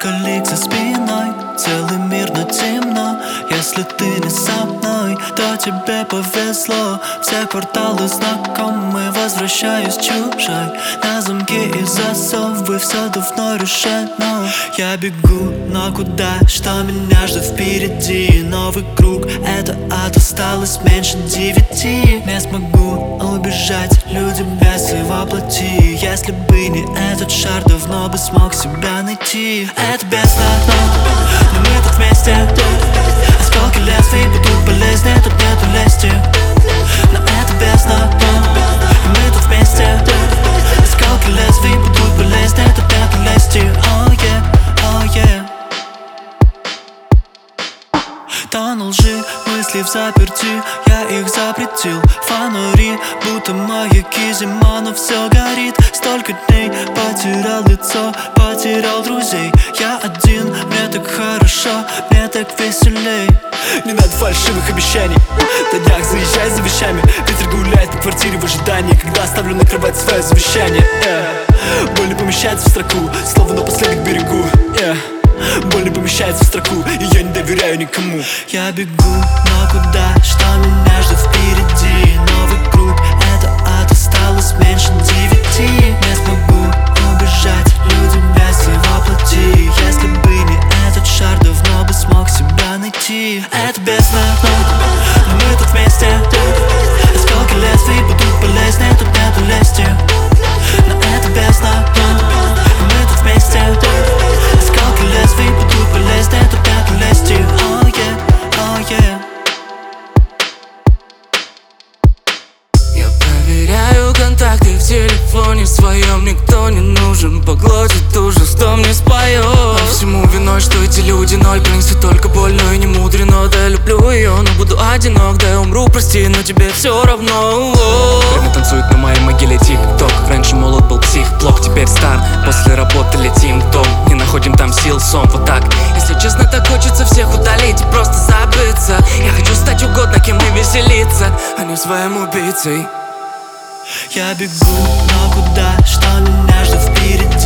лик за спиной, целый мир, но темно. Если ты не со мной, то тебе повезло. Все кварталы знакомы, возвращаюсь чужой. На замки и засовы все давно решено. Я бегу, но куда, что меня ждет впереди? Новый круг, это ад, осталось меньше 9. Не смогу убежать, люди бесы воплоти. Если бы не этот шар, давно бы смог себя найти. Это бездна, но мы тут вместе. Осколки лезвий будут болезни, тут нету лести. Но это бездна, мы тут вместе. Осколки лезвий будут болезни, тут нету лести. Oh yeah, oh yeah. Тону лжи, мысли в заперти, я их запретил. Фонари, будто маяки, зима, но все горит. Столько дней потерял лицо, потерял друзей. Я один, мне так хорошо, мне так веселей. Не надо фальшивых обещаний, на днях заезжай за вещами. Ветер гуляет по квартире в ожидании, когда оставлю на кровать свое завещание. Боль не помещается в строку, слово напоследок берегу. Боль не помещается в строку, и я не доверяю никому. Я бегу, но куда, что меня ждет впереди? Новый круг, это ад, осталось меньше 9. Не смогу убежать, люди бесы воплоти. Если бы не этот шар, давно бы смог себя найти. Это бездна, но мы тут вместе. Осколки лезвий будут болезни, тут нету лести. Но это бездна, но мы тут вместе. Осколки лезвий будут болезни, тут нету лести. Oh yeah, oh yeah. Я проверяю контакты в телефоне своем. Никто не нужен, поглотит ужас, кто мне споет. Но всему виной, что эти люди ноль принесут только боль, но и не мудрено. Да, люблю ее, но буду одинок, да я умру, прости, но тебе все равно. Время танцует на моей могиле тик-ток. Раньше молод был псих, плох, теперь стар. После работы летим в дом, не находим там сил, сон, вот так. Если честно, так хочется всех удалить и просто забыться. Я хочу стать угодно кем и веселиться, а не своим убийцей. Я бегу, но куда, что меня ждет впереди?